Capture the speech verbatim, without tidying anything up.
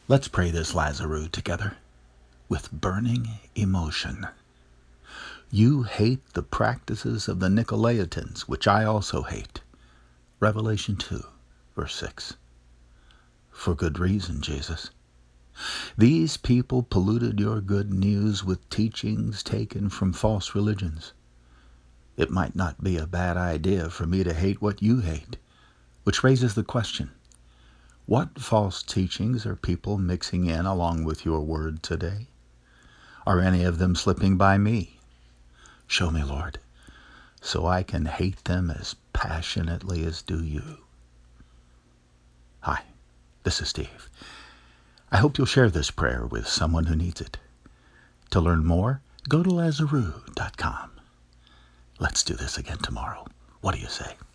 Let's pray this Lazarus together with burning emotion. You hate the practices of the Nicolaitans, which I also hate. Revelation two, verse six. For good reason, Jesus. These people polluted your good news with teachings taken from false religions. It might not be a bad idea for me to hate what you hate, which raises the question, what false teachings are people mixing in along with your word today? Are any of them slipping by me? Show me, Lord, so I can hate them as passionately as do you. Hi, this is Steve. I hope you'll share this prayer with someone who needs it. To learn more, go to Lazarus dot com. Let's do this again tomorrow. What do you say?